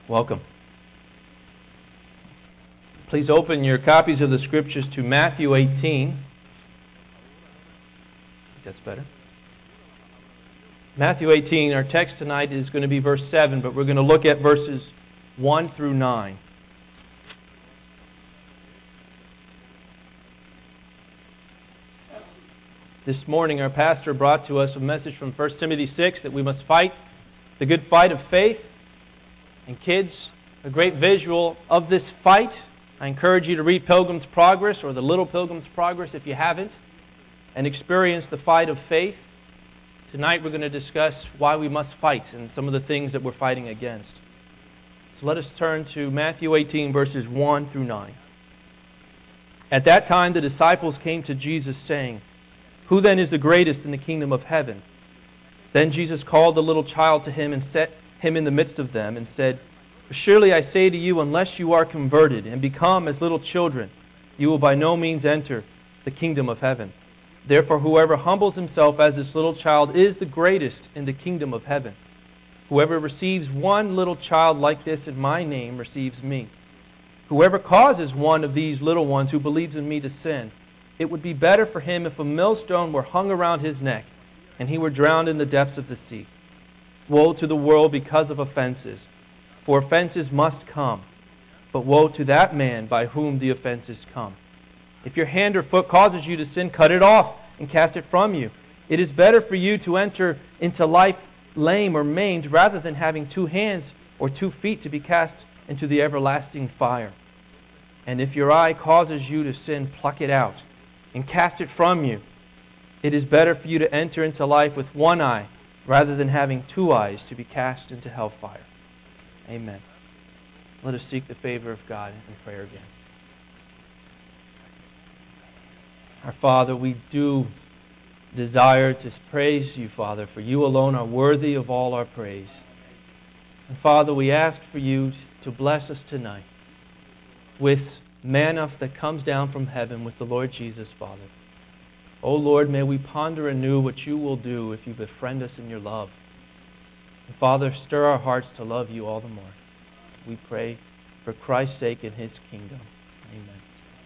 Welcome. Please open your copies of the Scriptures to Matthew 18. That's better. Matthew 18, our text tonight is going to be verse 7, but we're going to look at verses 1 through 9. This morning our pastor brought to us a message from 1 Timothy 6 that we must fight the good fight of faith. And kids, a great visual of this fight. I encourage you to read Pilgrim's Progress or the Little Pilgrim's Progress if you haven't, and experience the fight of faith. Tonight we're going to discuss why we must fight and some of the things that we're fighting against. So let us turn to Matthew 18 verses 1 through 9. At that time the disciples came to Jesus saying, "Who then is the greatest in the kingdom of heaven?" Then Jesus called the little child to him and set him in the midst of them and said, "Surely I say to you, unless you are converted and become as little children, you will by no means enter the kingdom of heaven. Therefore whoever humbles himself as this little child is the greatest in the kingdom of heaven. Whoever receives one little child like this in my name receives me. Whoever causes one of these little ones who believes in me to sin, it would be better for him if a millstone were hung around his neck and he were drowned in the depths of the sea. Woe to the world because of offenses, for offenses must come, but woe to that man by whom the offenses come. If your hand or foot causes you to sin, cut it off and cast it from you. It is better for you to enter into life lame or maimed rather than having 2 hands or 2 feet to be cast into the everlasting fire. And if your eye causes you to sin, pluck it out and cast it from you. It is better for you to enter into life with 1 eye rather than having 2 eyes to be cast into hellfire." Amen. Let us seek the favor of God in prayer again. Our Father, we do desire to praise you, Father, for you alone are worthy of all our praise. And Father, we ask for you to bless us tonight with manna that comes down from heaven with the Lord Jesus, Father. O Lord, may we ponder anew what you will do if you befriend us in your love. And Father, stir our hearts to love you all the more. We pray for Christ's sake in his kingdom. Amen.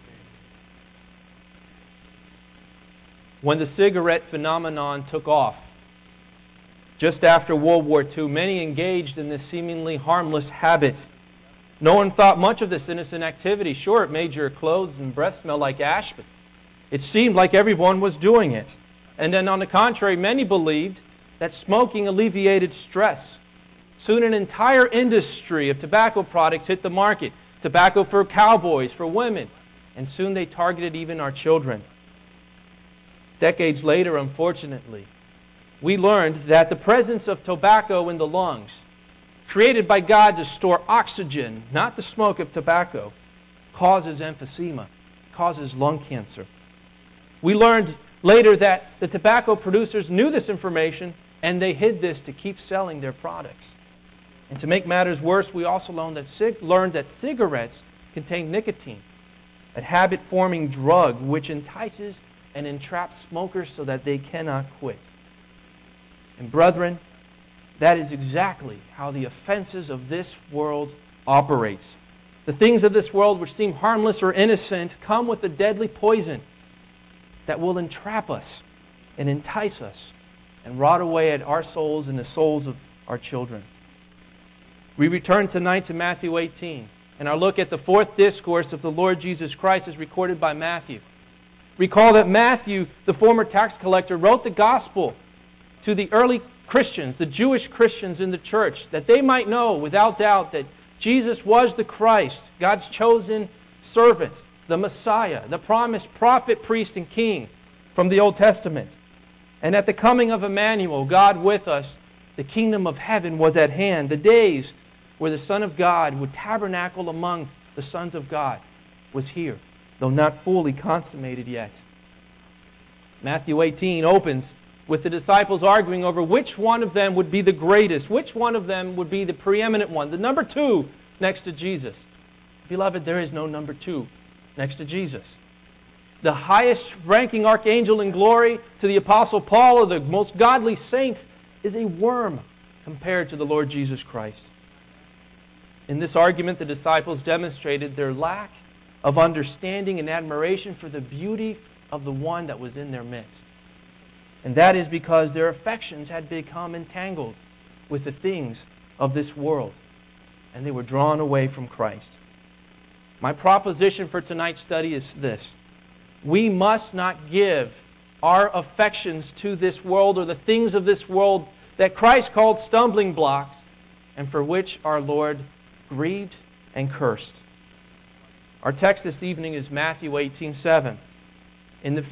When the cigarette phenomenon took off, just after World War II, many engaged in this seemingly harmless habit. No one thought much of this innocent activity. Sure, it made your clothes and breath smell like ash, but it seemed like everyone was doing it. And then on the contrary, many believed that smoking alleviated stress. Soon an entire industry of tobacco products hit the market. Tobacco for cowboys, for women. And soon they targeted even our children. Decades later, unfortunately, we learned that the presence of tobacco in the lungs, created by God to store oxygen, not the smoke of tobacco, causes emphysema, causes lung cancer. We learned later that the tobacco producers knew this information and they hid this to keep selling their products. And to make matters worse, we also learned that cigarettes contain nicotine, a habit-forming drug which entices and entraps smokers so that they cannot quit. And brethren, that is exactly how the offenses of this world operates. The things of this world which seem harmless or innocent come with a deadly poison that will entrap us and entice us and rot away at our souls and the souls of our children. We return tonight to Matthew 18 and our look at the 4th discourse of the Lord Jesus Christ as recorded by Matthew. Recall that Matthew, the former tax collector, wrote the gospel to the early Christians, the Jewish Christians in the church, that they might know without doubt that Jesus was the Christ, God's chosen servant, the Messiah, the promised prophet, priest, and king from the Old Testament. And at the coming of Emmanuel, God with us, the kingdom of heaven was at hand. The days where the Son of God would tabernacle among the sons of God was here, though not fully consummated yet. Matthew 18 opens with the disciples arguing over which one of them would be the greatest, which one of them would be the preeminent one, the number 2 next to Jesus. Beloved, there is no number 2 next to Jesus. The highest ranking archangel in glory to the Apostle Paul, or the most godly saint, is a worm compared to the Lord Jesus Christ. In this argument, the disciples demonstrated their lack of understanding and admiration for the beauty of the one that was in their midst. And that is because their affections had become entangled with the things of this world, and they were drawn away from Christ. My proposition for tonight's study is this: we must not give our affections to this world or the things of this world that Christ called stumbling blocks, and for which our Lord grieved and cursed. Our text this evening is Matthew 18:7. In the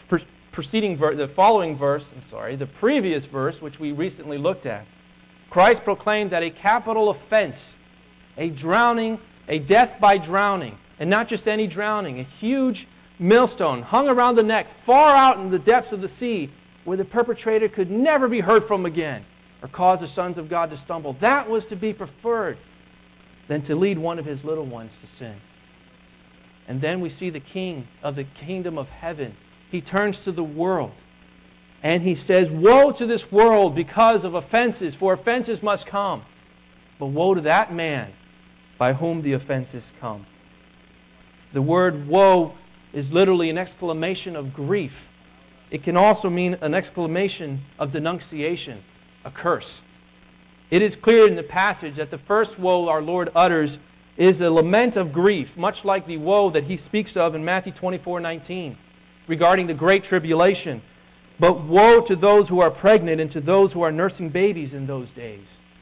previous verse, which we recently looked at, Christ proclaimed that a capital offense, a drowning, a death by drowning, and not just any drowning, a huge millstone hung around the neck, far out in the depths of the sea, where the perpetrator could never be heard from again, or cause the sons of God to stumble. That was to be preferred than to lead one of His little ones to sin. And then we see the King of the kingdom of heaven. He turns to the world and He says, "Woe to this world because of offenses, for offenses must come. But woe to that man by whom the offenses come." The word woe is literally an exclamation of grief. It can also mean an exclamation of denunciation, a curse. It is clear in the passage that the first woe our Lord utters is a lament of grief, much like the woe that He speaks of in Matthew 24:19 regarding the Great Tribulation. But woe to those who are pregnant and to those who are nursing babies in those days.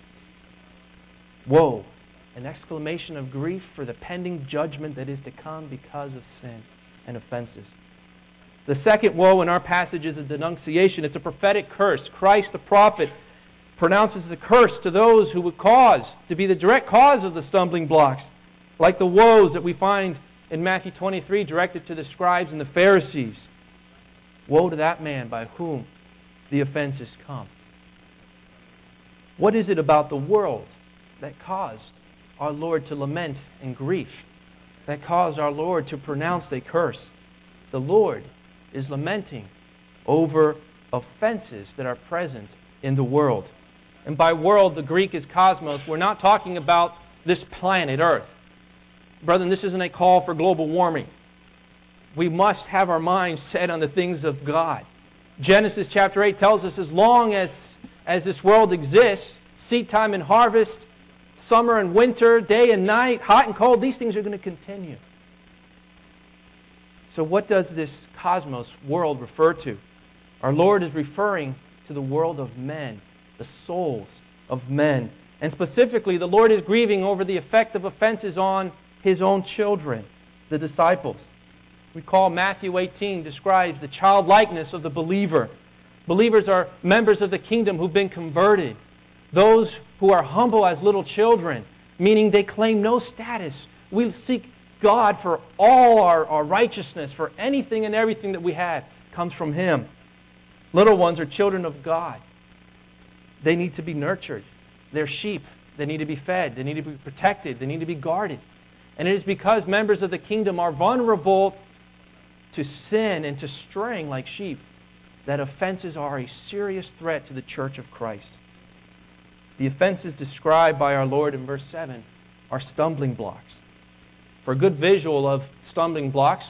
Woe, an exclamation of grief for the pending judgment that is to come because of sin and offenses. The second woe in our passage is a denunciation. It's a prophetic curse. Christ the prophet pronounces the curse to those who would to be the direct cause of the stumbling blocks, like the woes that we find in Matthew 23 directed to the scribes and the Pharisees. Woe to that man by whom the offenses come. What is it about the world that caused our Lord to lament in grief, that caused our Lord to pronounce a curse? The Lord is lamenting over offenses that are present in the world. And by world, the Greek is cosmos. We're not talking about this planet, Earth. Brethren, this isn't a call for global warming. We must have our minds set on the things of God. Genesis chapter 8 tells us as long as this world exists, seed time and harvest, summer and winter, day and night, hot and cold, these things are going to continue. So what does this cosmos world refer to? Our Lord is referring to the world of men, the souls of men. And specifically, the Lord is grieving over the effect of offenses on His own children, the disciples. Recall Matthew 18 describes the childlikeness of the believer. Believers are members of the kingdom who've been converted. Those who are humble as little children, meaning they claim no status. We seek God for all our righteousness, for anything and everything that we have comes from Him. Little ones are children of God. They need to be nurtured. They're sheep. They need to be fed. They need to be protected. They need to be guarded. And it is because members of the kingdom are vulnerable to sin and to straying like sheep that offenses are a serious threat to the church of Christ. The offenses described by our Lord in verse 7 are stumbling blocks. For a good visual of stumbling blocks,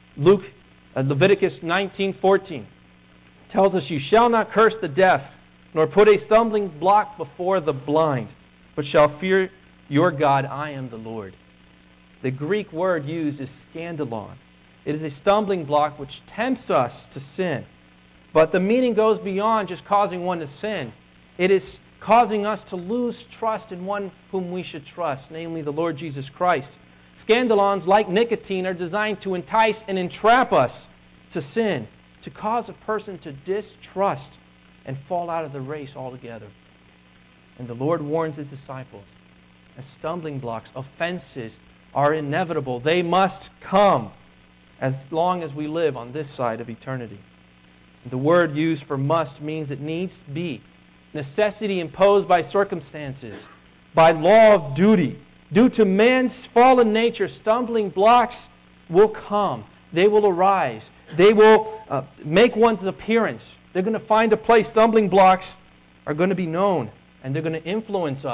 Leviticus 19:14 tells us, "You shall not curse the deaf, nor put a stumbling block before the blind, but shall fear your God. I am the Lord." The Greek word used is scandalon. It is a stumbling block which tempts us to sin. But the meaning goes beyond just causing one to sin. It is causing us to lose trust in one whom we should trust, namely the Lord Jesus Christ. Scandalons, like nicotine, are designed to entice and entrap us to sin, to cause a person to distrust and fall out of the race altogether. And the Lord warns His disciples, as stumbling blocks, offenses are inevitable. They must come as long as we live on this side of eternity. The word used for must means it needs to be. Necessity imposed by circumstances, by law of duty. Due to man's fallen nature, stumbling blocks will come. They will arise. They will make one's appearance. They're going to find a place. Stumbling blocks are going to be known, and they're going to influence us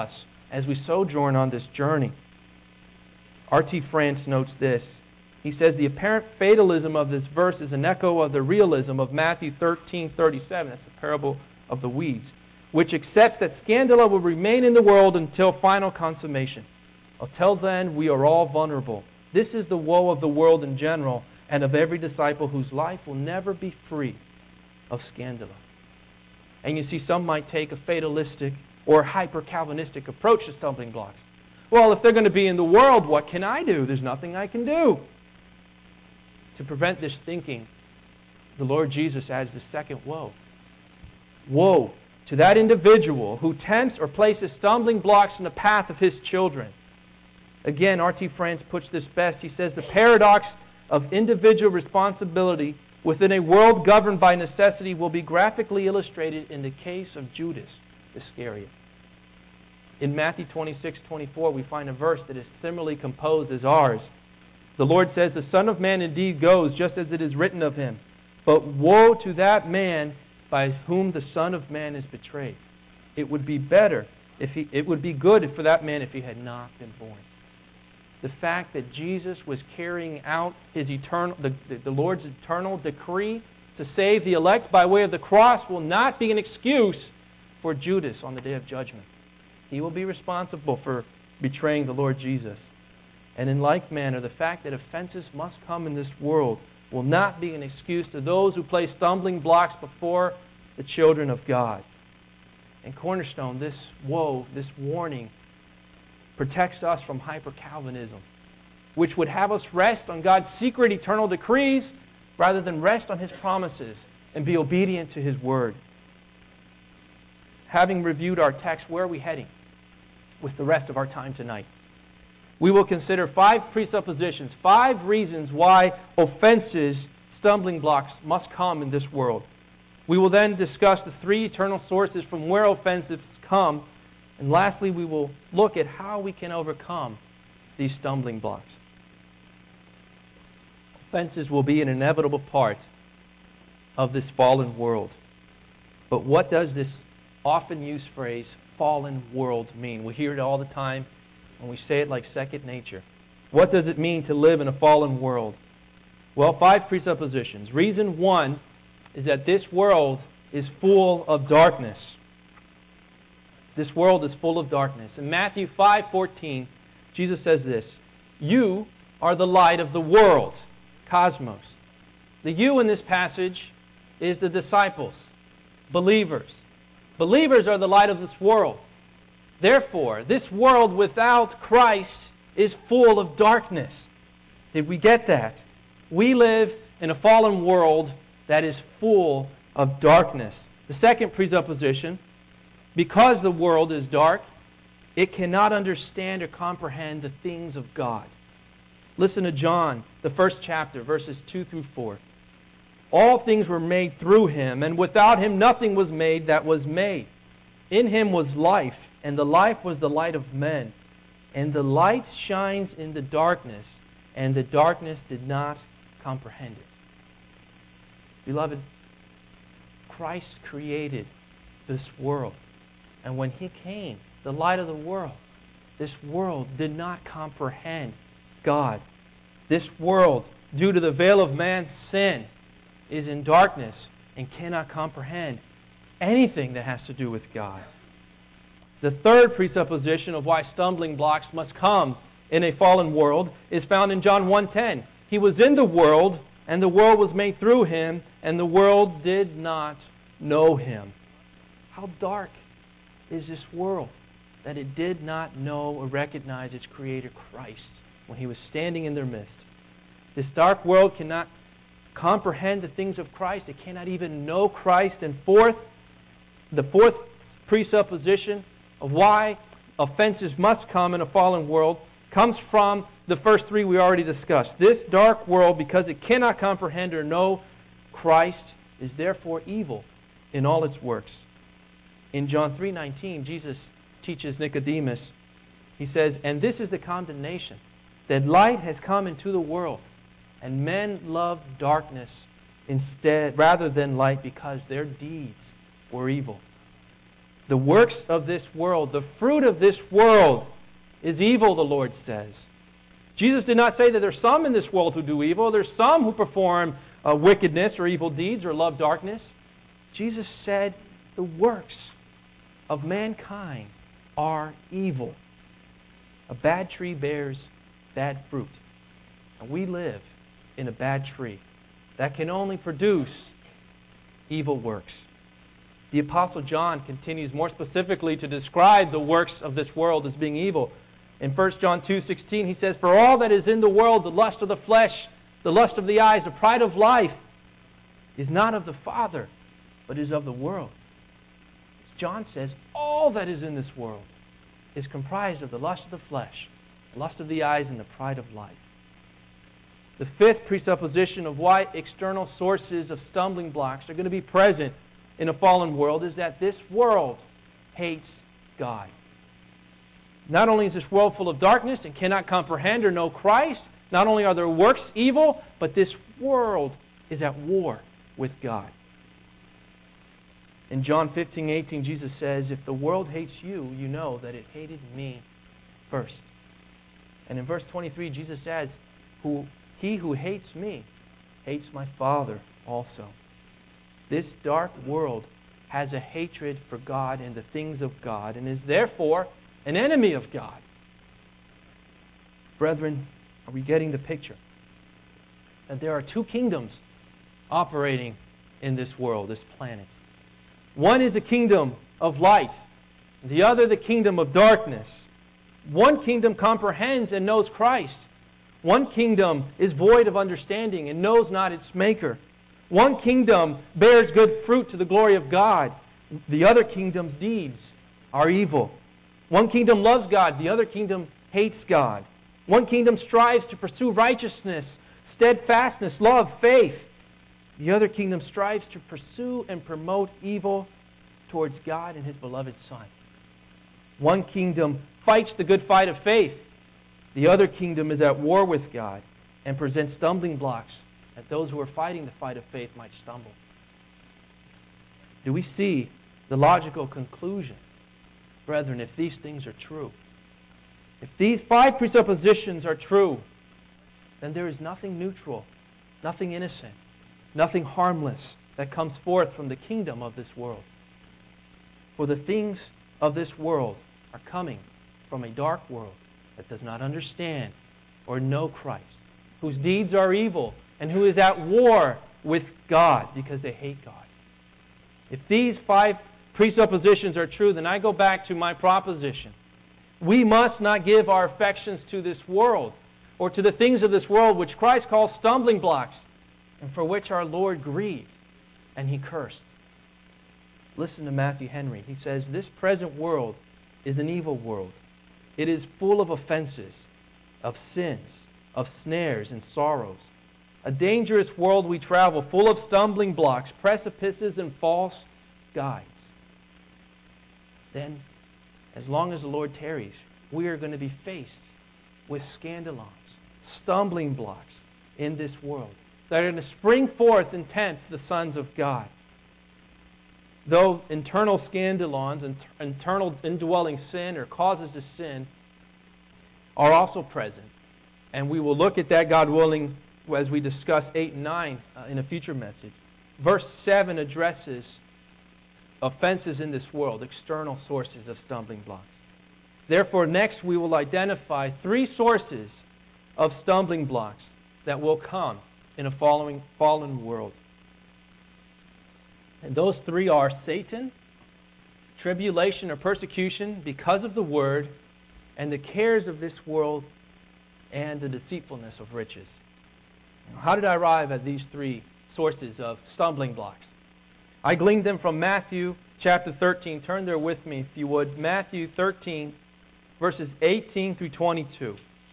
as we sojourn on this journey. R.T. France notes this. He says, the apparent fatalism of this verse is an echo of the realism of Matthew 13:37. That's the parable of the weeds, which accepts that scandala will remain in the world until final consummation. Until then, we are all vulnerable. This is the woe of the world in general and of every disciple whose life will never be free of scandala. And you see, some might take a fatalistic or hyper-Calvinistic approach to stumbling blocks. Well, if they're going to be in the world, what can I do? There's nothing I can do. To prevent this thinking, the Lord Jesus adds the second woe. Woe to that individual who tempts or places stumbling blocks in the path of his children. Again, R.T. France puts this best. He says, the paradox of individual responsibility within a world governed by necessity will be graphically illustrated in the case of Judas Iscariot. In Matthew 26:24, we find a verse that is similarly composed as ours. The Lord says, the Son of Man indeed goes, just as it is written of him. But woe to that man by whom the Son of Man is betrayed. It would be good for that man if he had not been born. The fact that Jesus was carrying out his the Lord's eternal decree to save the elect by way of the cross will not be an excuse for Judas on the day of judgment. He will be responsible for betraying the Lord Jesus. And in like manner, the fact that offenses must come in this world will not be an excuse to those who place stumbling blocks before the children of God. And Cornerstone, this woe, this warning, protects us from hyper-Calvinism, which would have us rest on God's secret eternal decrees rather than rest on His promises and be obedient to His Word. Having reviewed our text, where are we heading with the rest of our time tonight? We will consider 5 presuppositions, 5 reasons why offenses, stumbling blocks, must come in this world. We will then discuss the 3 eternal sources from where offenses come. And lastly, we will look at how we can overcome these stumbling blocks. Offenses will be an inevitable part of this fallen world. But what does this often used phrase, fallen world, mean? We hear it all the time, and we say it like second nature. What does it mean to live in a fallen world? Well, 5 presuppositions. Reason 1 is that this world is full of darkness. This world is full of darkness. In Matthew 5:14, Jesus says this, you are the light of the world, cosmos. The you in this passage is the disciples, believers. Believers are the light of this world. Therefore, this world without Christ is full of darkness. Did we get that? We live in a fallen world that is full of darkness. The second presupposition, because the world is dark, it cannot understand or comprehend the things of God. Listen to John, the 1st chapter, verses 2 through 4. All things were made through Him, and without Him nothing was made that was made. In Him was life, and the life was the light of men. And the light shines in the darkness, and the darkness did not comprehend it. Beloved, Christ created this world. And when He came, the light of the world, this world did not comprehend God. This world, due to the veil of man's sin, is in darkness and cannot comprehend anything that has to do with God. The third presupposition of why stumbling blocks must come in a fallen world is found in John 1:10. He was in the world, and the world was made through Him, and the world did not know Him. How dark is this world that it did not know or recognize its Creator Christ when He was standing in their midst. This dark world cannot comprehend the things of Christ. It cannot even know Christ. And the fourth presupposition of why offenses must come in a fallen world comes from the first 3 we already discussed. This dark world, because it cannot comprehend or know Christ, is therefore evil in all its works. In John 3:19, Jesus teaches Nicodemus, He says, and this is the condemnation, that light has come into the world, and men love darkness instead rather than light, because their deeds were evil. The works of this world, the fruit of this world is evil, the Lord says. Jesus did not say that there's some in this world who do evil. There's some who perform wickedness or evil deeds or love darkness. Jesus said the works of mankind are evil. A bad tree bears bad fruit. And we live in a bad tree that can only produce evil works. The Apostle John continues more specifically to describe the works of this world as being evil. In 1 John 2:16 he says, "For all that is in the world, the lust of the flesh, the lust of the eyes, the pride of life, is not of the Father, but is of the world." John says all that is in this world is comprised of the lust of the flesh, the lust of the eyes, and the pride of life. The fifth presupposition of why external sources of stumbling blocks are going to be present in a fallen world is that this world hates God. Not only is this world full of darkness and cannot comprehend or know Christ, not only are their works evil, but this world is at war with God. In John 15:18, Jesus says, "If the world hates you, you know that it hated me first." And in verse 23, Jesus says, "He who hates me hates my Father also." This dark world has a hatred for God and the things of God, and is therefore an enemy of God. Brethren, are we getting the picture? That there are two kingdoms operating in this world, this planet. One is the kingdom of light, the other the kingdom of darkness. One kingdom comprehends and knows Christ. One kingdom is void of understanding and knows not its maker. One kingdom bears good fruit to the glory of God. The other kingdom's deeds are evil. One kingdom loves God. The other kingdom hates God. One kingdom strives to pursue righteousness, steadfastness, love, faith. The other kingdom strives to pursue and promote evil towards God and His beloved Son. One kingdom fights the good fight of faith. The other kingdom is at war with God and presents stumbling blocks that those who are fighting the fight of faith might stumble. Do we see the logical conclusion? Brethren, if these things are true, if these five presuppositions are true, then there is nothing neutral, nothing innocent, nothing harmless that comes forth from the kingdom of this world. For the things of this world are coming from a dark world that does not understand or know Christ, whose deeds are evil, and who is at war with God because they hate God. If these five presuppositions are true, then I go back to my proposition. We must not give our affections to this world or to the things of this world which Christ calls stumbling blocks and for which our Lord grieved and He cursed. Listen to Matthew Henry. He says, "This present world is an evil world. It is full of offenses, of sins, of snares and sorrows. A dangerous world we travel, full of stumbling blocks, precipices, and false guides." Then, as long as the Lord tarries, we are going to be faced with scandalons, stumbling blocks in this world that are going to spring forth and tempt the sons of God. Though internal scandalons and internal indwelling sin or causes of sin are also present. And we will look at that, God willing, as we discuss 8 and 9 in a future message. Verse 7 addresses offenses in this world, external sources of stumbling blocks. Therefore, next we will identify 3 sources of stumbling blocks that will come in a fallen world. And those 3 are Satan, tribulation or persecution because of the Word, and the cares of this world and the deceitfulness of riches. How did I arrive at these 3 sources of stumbling blocks? I gleaned them from Matthew chapter 13. Turn there with me, if you would. Matthew 13, verses 18 through 22.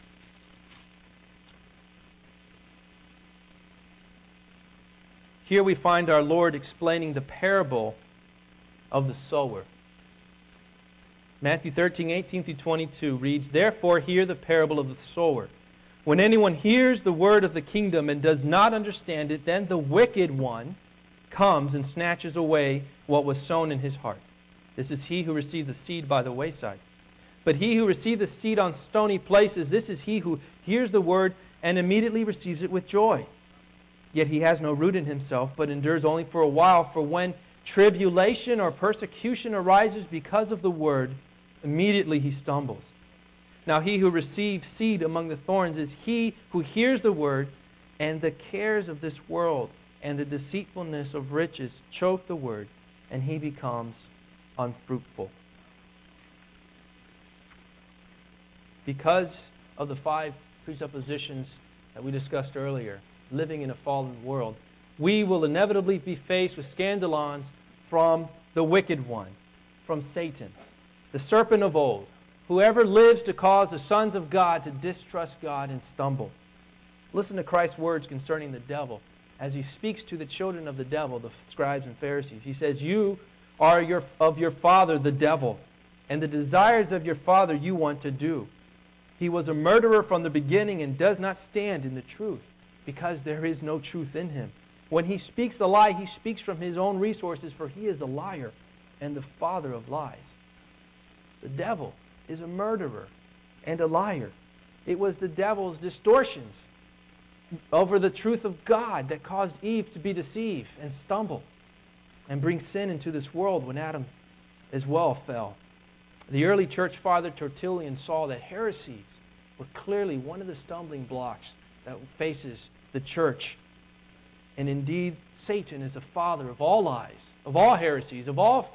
Here we find our Lord explaining the parable of the sower. Matthew 13, 18 through 22 reads, "Therefore hear the parable of the sower. When anyone hears the word of the kingdom and does not understand it, then the wicked one comes and snatches away what was sown in his heart. This is he who received the seed by the wayside. But he who received the seed on stony places, this is he who hears the word and immediately receives it with joy. Yet he has no root in himself, but endures only for a while. For when tribulation or persecution arises because of the word, immediately he stumbles. Now he who receives seed among the thorns is he who hears the word, and the cares of this world and the deceitfulness of riches choke the word, and he becomes unfruitful. Because of the 5 presuppositions that we discussed earlier, living in a fallen world, we will inevitably be faced with scandalons from the wicked one, from Satan, the serpent of old, whoever lives to cause the sons of God to distrust God and stumble. Listen to Christ's words concerning the devil as he speaks to the children of the devil, the scribes and Pharisees. He says, "You are of your father the devil, and the desires of your father you want to do. He was a murderer from the beginning and does not stand in the truth, because there is no truth in him. When he speaks a lie, he speaks from his own resources, for he is a liar and the father of lies." The devil is a murderer and a liar. It was the devil's distortions over the truth of God that caused Eve to be deceived and stumble and bring sin into this world when Adam as well fell. The early church father Tertullian saw that heresies were clearly one of the stumbling blocks that faces the church. And indeed, Satan is the father of all lies, of all heresies, of all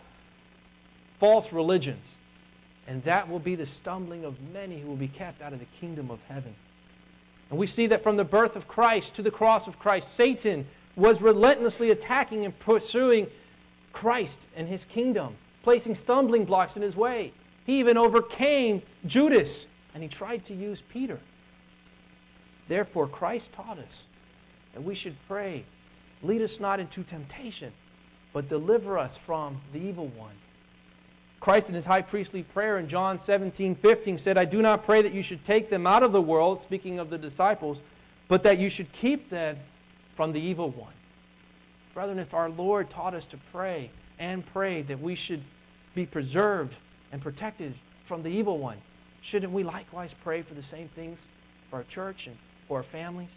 false religions. And that will be the stumbling of many who will be kept out of the kingdom of heaven. And we see that from the birth of Christ to the cross of Christ, Satan was relentlessly attacking and pursuing Christ and His kingdom, placing stumbling blocks in His way. He even overcame Judas, and he tried to use Peter. Therefore, Christ taught us that we should pray, "Lead us not into temptation, but deliver us from the evil one." Christ in His high priestly prayer in John 17:15 said, "I do not pray that you should take them out of the world," speaking of the disciples, "but that you should keep them from the evil one." Brethren, if our Lord taught us to pray and pray that we should be preserved and protected from the evil one, shouldn't we likewise pray for the same things for our church and for our families?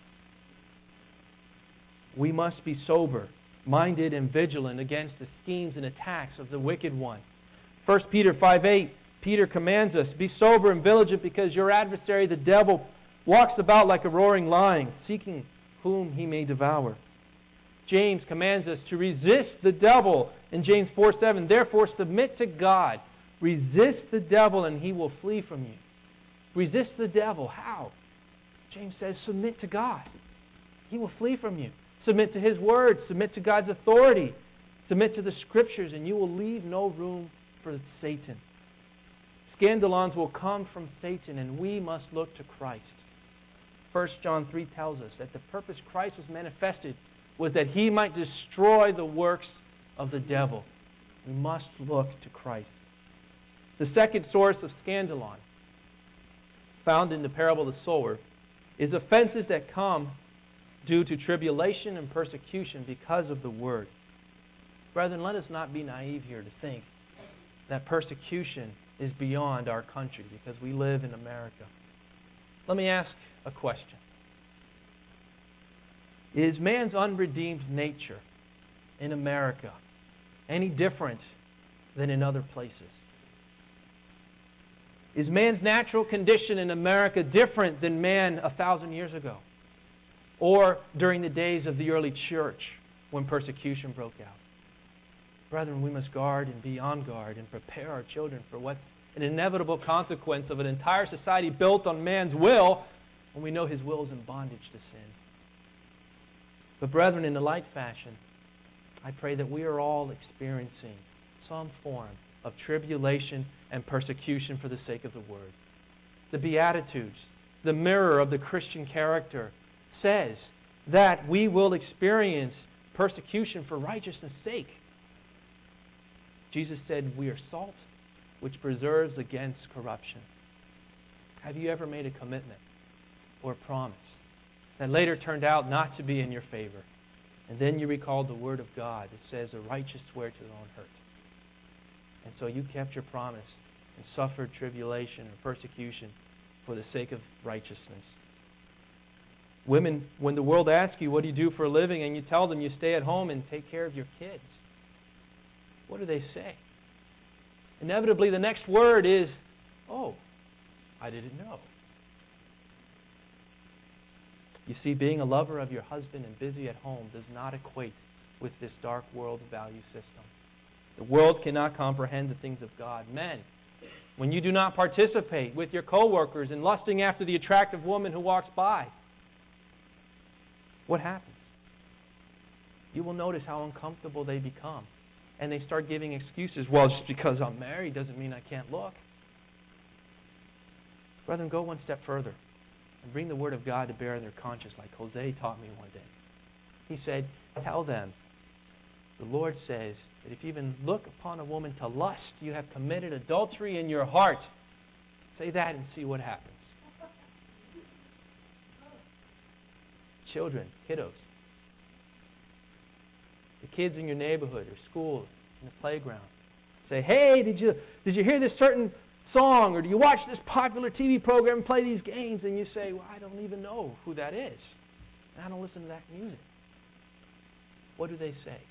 We must be sober, minded, and vigilant against the schemes and attacks of the wicked one. 1 Peter 5:8, Peter commands us, "Be sober and vigilant, because your adversary, the devil, walks about like a roaring lion, seeking whom he may devour." James commands us to resist the devil in James 4:7. "Therefore submit to God. Resist the devil and he will flee from you." Resist the devil. How? James says, submit to God. He will flee from you. Submit to His Word. Submit to God's authority. Submit to the Scriptures, and you will leave no room for Satan. Scandalons will come from Satan, and we must look to Christ. 1 John 3 tells us that the purpose Christ was manifested was that He might destroy the works of the devil. We must look to Christ. The second source of scandalon, found in the parable of the sower, is offenses that come due to tribulation and persecution because of the Word. Brethren, let us not be naive here to think that persecution is beyond our country because we live in America. Let me ask a question. Is man's unredeemed nature in America any different than in other places? Is man's natural condition in America different than man 1,000 years ago? Or during the days of the early church when persecution broke out? Brethren, we must guard and be on guard and prepare our children for what's an inevitable consequence of an entire society built on man's will when we know his will is in bondage to sin. But brethren, in a like fashion, I pray that we are all experiencing some form of tribulation and persecution for the sake of the Word. The Beatitudes, the mirror of the Christian character, says that we will experience persecution for righteousness' sake. Jesus said we are salt which preserves against corruption. Have you ever made a commitment or a promise that later turned out not to be in your favor? And then you recalled the Word of God that says the righteous swear to their own hurt. And so you kept your promise and suffered tribulation or persecution for the sake of righteousness. Women, when the world asks you, what do you do for a living? And you tell them you stay at home and take care of your kids. What do they say? Inevitably, the next word is, oh, I didn't know. You see, being a lover of your husband and busy at home does not equate with this dark world value system. The world cannot comprehend the things of God. Men, when you do not participate with your co-workers in lusting after the attractive woman who walks by, what happens? You will notice how uncomfortable they become. And they start giving excuses. Well, just because I'm married doesn't mean I can't look. Brethren, go one step further and bring the Word of God to bear on their conscience like Jose taught me one day. He said, tell them, the Lord says that if you even look upon a woman to lust, you have committed adultery in your heart. Say that and see what happens. Children, kiddos, the kids in your neighborhood or school, in the playground, say, hey, did you hear this certain song, or do you watch this popular TV program and play these games? And you say, well, I don't even know who that is. And I don't listen to that music. What do they say?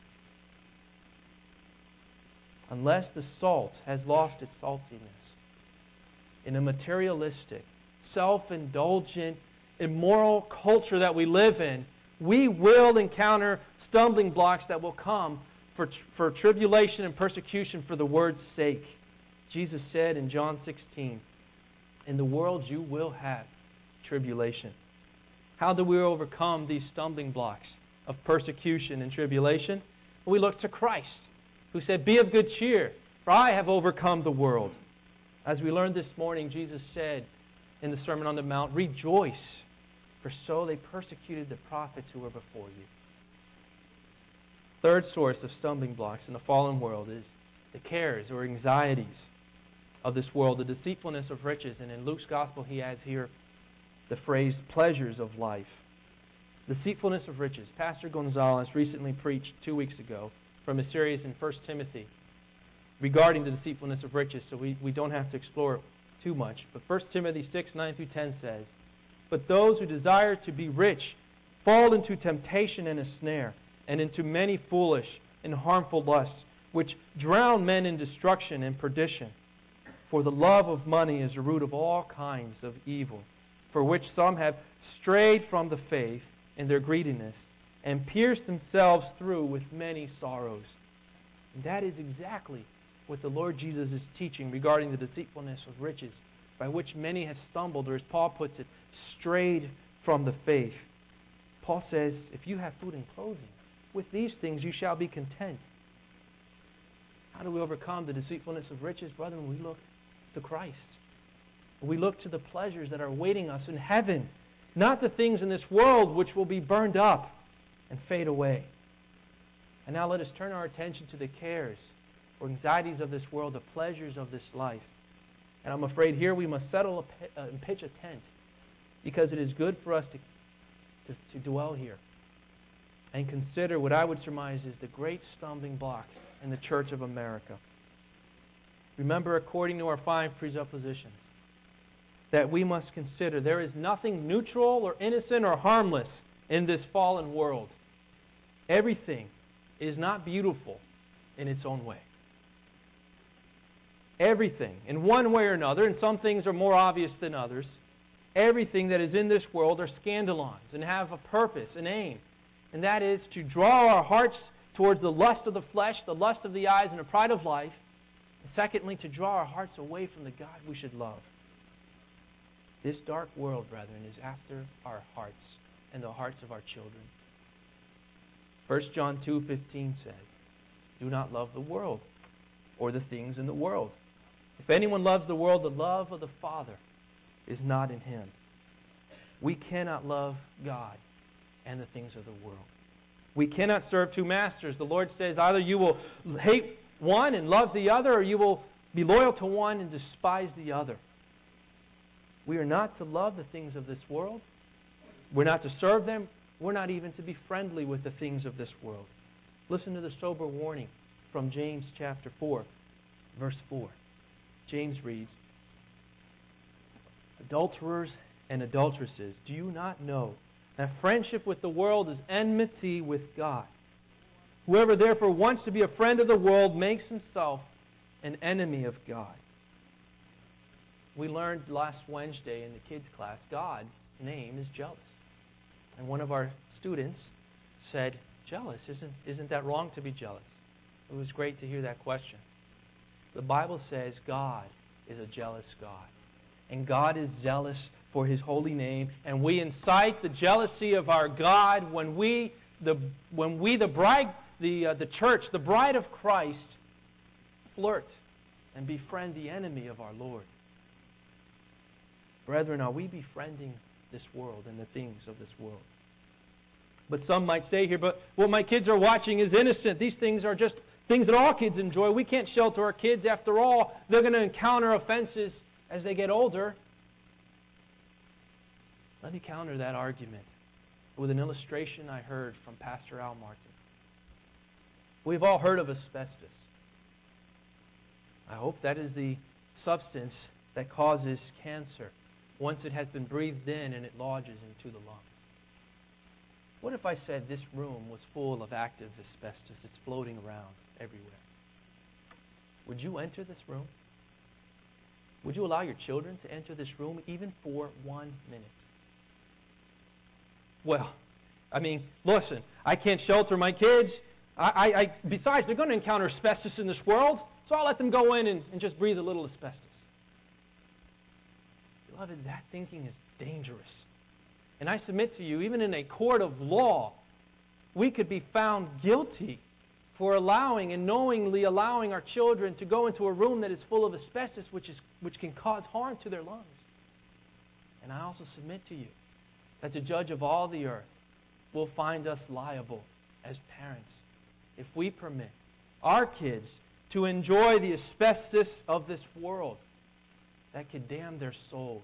Unless the salt has lost its saltiness in a materialistic, self-indulgent, immoral culture that we live in, we will encounter stumbling blocks that will come for tribulation and persecution for the Word's sake. Jesus said in John 16, in the world you will have tribulation. How do we overcome these stumbling blocks of persecution and tribulation? We look to Christ, who said, be of good cheer, for I have overcome the world. As we learned this morning, Jesus said in the Sermon on the Mount, rejoice, for so they persecuted the prophets who were before you. Third source of stumbling blocks in the fallen world is the cares or anxieties of this world, the deceitfulness of riches. And in Luke's Gospel he adds here the phrase pleasures of life. Deceitfulness of riches. Pastor Gonzalez recently preached 2 weeks ago from a series in 1 Timothy regarding the deceitfulness of riches, so we don't have to explore it too much. But 1 Timothy 6, 9 through 10 says, but those who desire to be rich fall into temptation and a snare, and into many foolish and harmful lusts, which drown men in destruction and perdition. For the love of money is the root of all kinds of evil, for which some have strayed from the faith in their greediness, and pierced themselves through with many sorrows. And that is exactly what the Lord Jesus is teaching regarding the deceitfulness of riches, by which many have stumbled, or as Paul puts it, strayed from the faith. Paul says, if you have food and clothing, with these things you shall be content. How do we overcome the deceitfulness of riches? Brethren, we look to Christ. We look to the pleasures that are awaiting us in heaven, not the things in this world which will be burned up and fade away. And now let us turn our attention to the cares or anxieties of this world, the pleasures of this life. And I'm afraid here we must settle and pitch a tent, because it is good for us to dwell here and consider what I would surmise is the great stumbling block in the Church of America. Remember, according to our 5 presuppositions, that we must consider there is nothing neutral or innocent or harmless in this fallen world. Everything is not beautiful in its own way. Everything, in one way or another, and some things are more obvious than others, everything that is in this world are scandalons and have a purpose, an aim. And that is to draw our hearts towards the lust of the flesh, the lust of the eyes, and the pride of life. And secondly, to draw our hearts away from the God we should love. This dark world, brethren, is after our hearts and the hearts of our children. 1 John 2:15 says, do not love the world or the things in the world. If anyone loves the world, the love of the Father is not in him. We cannot love God and the things of the world. We cannot serve 2 masters. The Lord says either you will hate one and love the other, or you will be loyal to one and despise the other. We are not to love the things of this world. We're not to serve them. We're not even to be friendly with the things of this world. Listen to the sober warning from James chapter 4. Verse 4. James reads, "Adulterers and adulteresses, do you not know that friendship with the world is enmity with God? Whoever therefore wants to be a friend of the world makes himself an enemy of God." We learned last Wednesday in the kids' class, God's name is jealous. And one of our students said, "Jealous, isn't that wrong to be jealous?" It was great to hear that question. The Bible says God is a jealous God. And God is zealous for His holy name. And we incite the jealousy of our God when the church, the bride of Christ, flirt and befriend the enemy of our Lord. Brethren, are we befriending this world and the things of this world? But some might say here, but what my kids are watching is innocent. These things are just things that all kids enjoy. We can't shelter our kids. After all, they're going to encounter offenses as they get older. Let me counter that argument with an illustration I heard from Pastor Al Martin. We've all heard of asbestos. I hope that is the substance that causes cancer once it has been breathed in and it lodges into the lungs. What if I said this room was full of active asbestos? It's floating around everywhere. Would you enter this room? Would you allow your children to enter this room even for 1 minute? Well, I mean, listen, I can't shelter my kids. Besides, they're going to encounter asbestos in this world, so I'll let them go in and just breathe a little asbestos. Beloved, that thinking is dangerous. And I submit to you, even in a court of law, we could be found guilty for allowing and knowingly allowing our children to go into a room that is full of asbestos, which can cause harm to their lungs. And I also submit to you that the judge of all the earth will find us liable as parents if we permit our kids to enjoy the asbestos of this world that could damn their souls.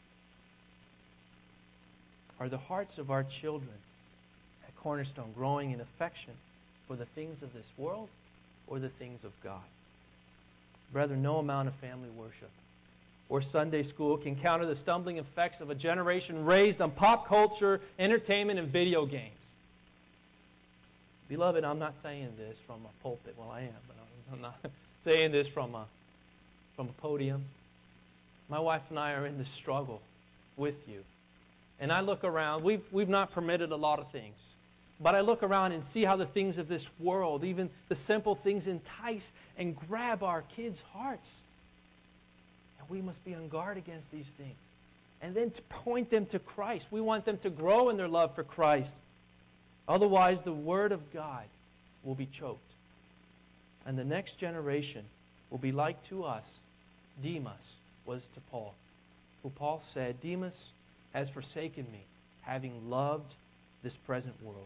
Are the hearts of our children at Cornerstone growing in affection for the things of this world or the things of God? Brethren, no amount of family worship or Sunday school can counter the stumbling effects of a generation raised on pop culture, entertainment, and video games. Beloved, I'm not saying this from a pulpit. Well, I am, but I'm not saying this from a podium. My wife and I are in this struggle with you. And I look around, we've not permitted a lot of things. But I look around and see how the things of this world, even the simple things, entice and grab our kids' hearts. And we must be on guard against these things. And then to point them to Christ. We want them to grow in their love for Christ. Otherwise, the Word of God will be choked. And the next generation will be like to us Demas was to Paul. Who Paul said, "Demas has forsaken me, having loved this present world."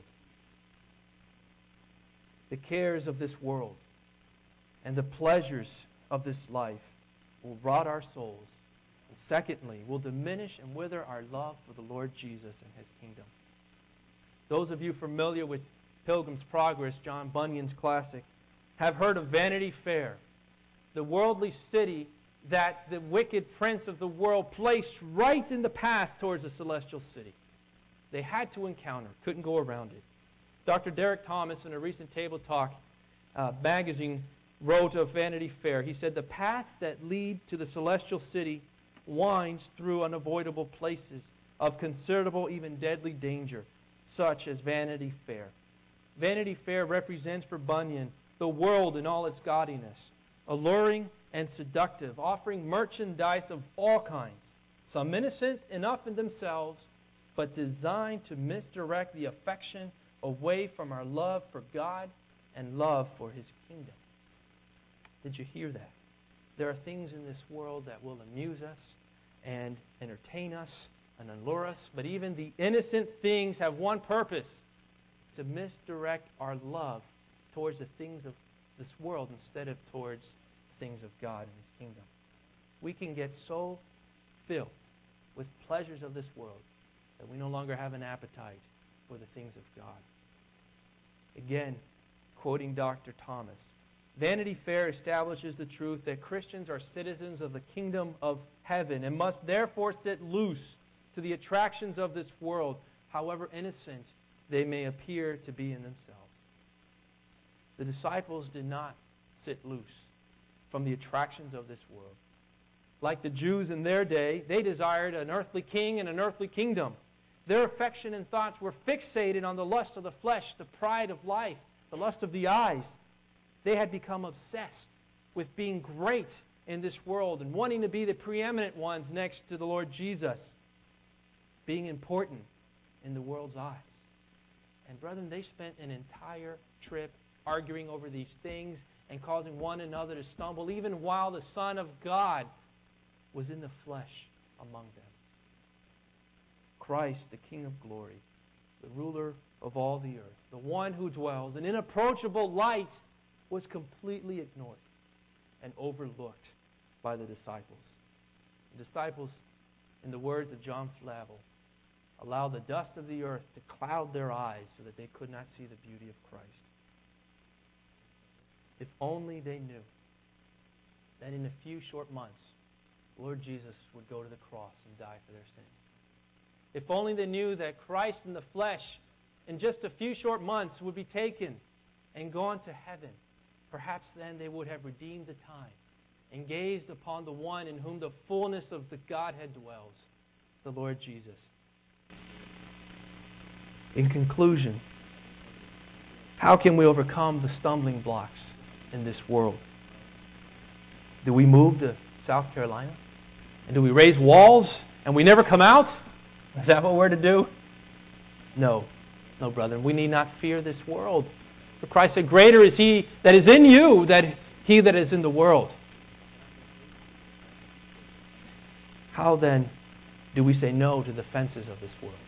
The cares of this world and the pleasures of this life will rot our souls. And secondly, will diminish and wither our love for the Lord Jesus and His kingdom. Those of you familiar with Pilgrim's Progress, John Bunyan's classic, have heard of Vanity Fair, the worldly city that the wicked prince of the world placed right in the path towards the celestial city. They had to encounter, couldn't go around it. Dr. Derek Thomas, in a recent Table Talk magazine, wrote of Vanity Fair. He said, "The paths that lead to the celestial city winds through unavoidable places of considerable, even deadly danger, such as Vanity Fair." Vanity Fair represents for Bunyan the world in all its gaudiness, alluring and seductive, offering merchandise of all kinds, some innocent enough in themselves, but designed to misdirect the affection away from our love for God and love for His kingdom. Did you hear that? There are things in this world that will amuse us and entertain us and allure us, but even the innocent things have one purpose: to misdirect our love towards the things of this world instead of towards things of God and His kingdom. We can get so filled with pleasures of this world that we no longer have an appetite for the things of God. Again, quoting Dr. Thomas, Vanity Fair establishes the truth that Christians are citizens of the kingdom of heaven and must therefore sit loose to the attractions of this world, however innocent they may appear to be in themselves. The disciples did not sit loose from the attractions of this world. Like the Jews in their day, they desired an earthly king and an earthly kingdom. Their affection and thoughts were fixated on the lust of the flesh, the pride of life, the lust of the eyes. They had become obsessed with being great in this world and wanting to be the preeminent ones next to the Lord Jesus, being important in the world's eyes. And brethren, they spent an entire trip arguing over these things and causing one another to stumble, even while the Son of God was in the flesh among them. Christ, the King of glory, the ruler of all the earth, the one who dwells in inapproachable light, was completely ignored and overlooked by the disciples. The disciples, in the words of John Flavel, allowed the dust of the earth to cloud their eyes so that they could not see the beauty of Christ. If only they knew that in a few short months, Lord Jesus would go to the cross and die for their sins. If only they knew that Christ in the flesh, in just a few short months, would be taken and gone to heaven. Perhaps then they would have redeemed the time and gazed upon the one in whom the fullness of the Godhead dwells, the Lord Jesus. In conclusion, how can we overcome the stumbling blocks in this world? Do we move to South Carolina? And do we raise walls and we never come out? Is that what we're to do? No. No, brethren. We need not fear this world. For Christ said, greater is He that is in you than he that is in the world. How then do we say no to the fences of this world?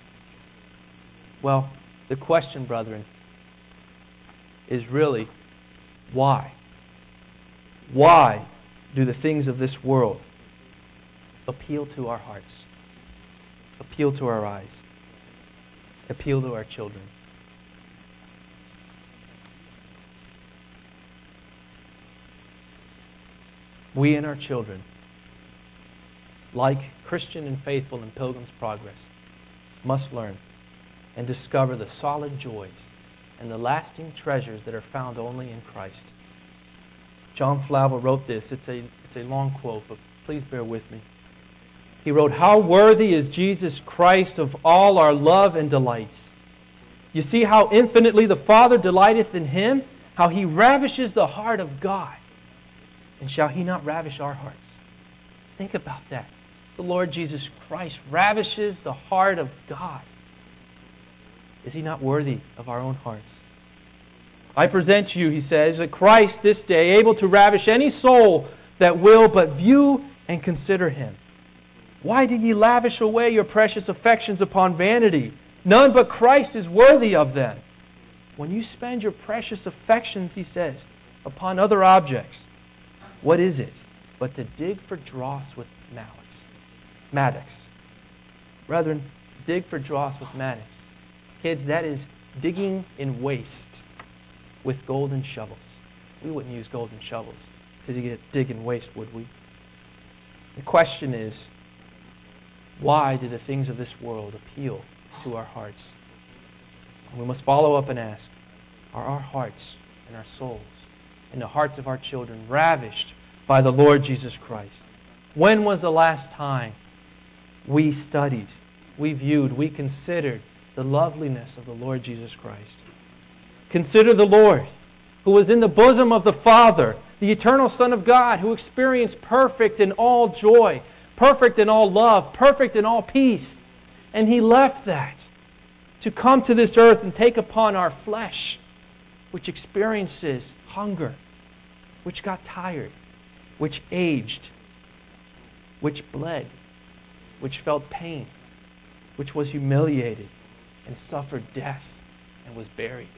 Well, the question, brethren, is really, why? Why do the things of this world appeal to our hearts, appeal to our eyes, appeal to our children? We and our children, like Christian and faithful in Pilgrim's Progress, must learn and discover the solid joys and the lasting treasures that are found only in Christ. John Flavel wrote this. It's a long quote, but please bear with me. He wrote, "How worthy is Jesus Christ of all our love and delights. You see how infinitely the Father delighteth in Him, how He ravishes the heart of God. And shall He not ravish our hearts?" Think about that. The Lord Jesus Christ ravishes the heart of God. Is He not worthy of our own hearts? "I present to you," he says, "a Christ this day able to ravish any soul that will but view and consider Him. Why do ye lavish away your precious affections upon vanity? None but Christ is worthy of them." When you spend your precious affections, he says, upon other objects, what is it but to dig for dross with mattocks? Brethren, dig for dross with mattocks. Kids, that is digging in waste with golden shovels. We wouldn't use golden shovels to dig in waste, would we? The question is, why do the things of this world appeal to our hearts? And we must follow up and ask, are our hearts and our souls and the hearts of our children ravished by the Lord Jesus Christ? When was the last time we studied, we viewed, we considered the loveliness of the Lord Jesus Christ? Consider the Lord, who was in the bosom of the Father, the eternal Son of God, who experienced perfect in all joy, perfect in all love, perfect in all peace. And He left that to come to this earth and take upon our flesh, which experiences hunger, which got tired, which aged, which bled, which felt pain, which was humiliated and suffered death and was buried.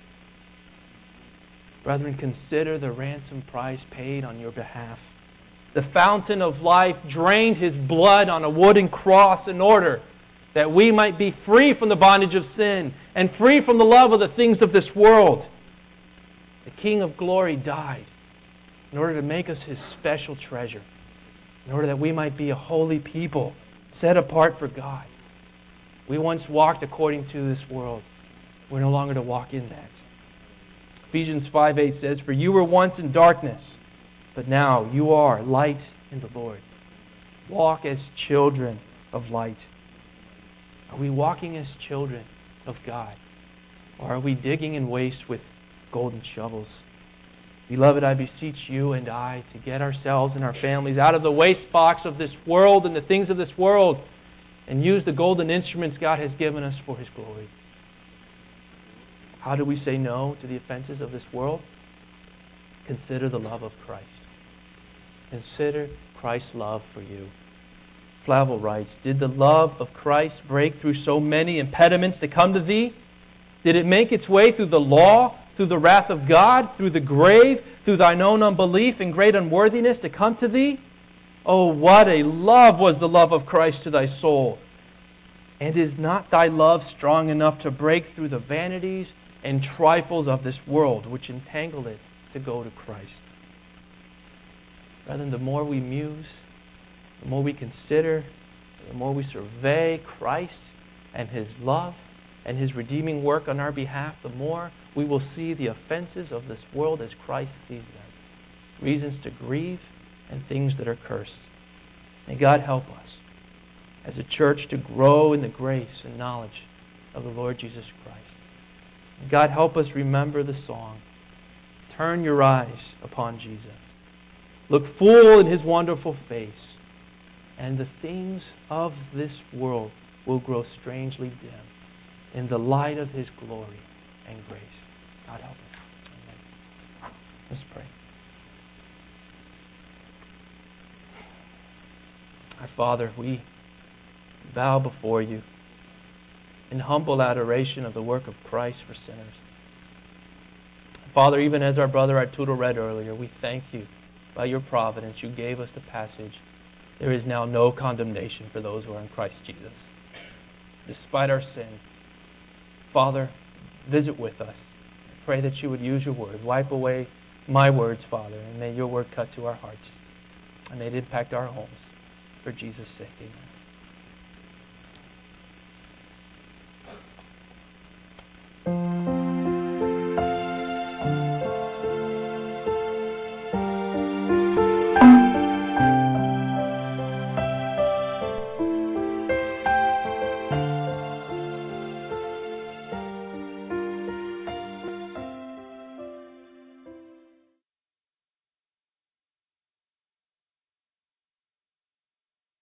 Brethren, consider the ransom price paid on your behalf. The fountain of life drained His blood on a wooden cross in order that we might be free from the bondage of sin and free from the love of the things of this world. The King of glory died in order to make us His special treasure, in order that we might be a holy people, set apart for God. We once walked according to this world. We're no longer to walk in that. Ephesians 5:8 says, "For you were once in darkness, but now you are light in the Lord." Walk as children of light. Are we walking as children of God? Or are we digging in waste with golden shovels? Beloved, I beseech you and I to get ourselves and our families out of the waste box of this world and the things of this world and use the golden instruments God has given us for His glory. How do we say no to the offenses of this world? Consider the love of Christ. Consider Christ's love for you. Flavel writes, "Did the love of Christ break through so many impediments to come to thee? Did it make its way through the law, through the wrath of God, through the grave, through thine own unbelief and great unworthiness to come to thee? Oh, what a love was the love of Christ to thy soul! And is not thy love strong enough to break through the vanities and trifles of this world, which entangle it to go to Christ?" Brethren, the more we muse, the more we consider, the more we survey Christ and His love and His redeeming work on our behalf, the more we will see the offenses of this world as Christ sees them. Reasons to grieve and things that are cursed. May God help us as a church to grow in the grace and knowledge of the Lord Jesus Christ. May God help us remember the song, "Turn your eyes upon Jesus. Look full in His wonderful face, and the things of this world will grow strangely dim in the light of His glory and grace." God help us. Amen. Let's pray. Our Father, we bow before You in humble adoration of the work of Christ for sinners. Father, even as our brother Arturo read earlier, we thank You. By Your providence, You gave us the passage, "There is now no condemnation for those who are in Christ Jesus." Despite our sin, Father, visit with us. I pray that You would use Your word. Wipe away my words, Father, and may Your word cut to our hearts. And may it impact our homes. For Jesus' sake, amen.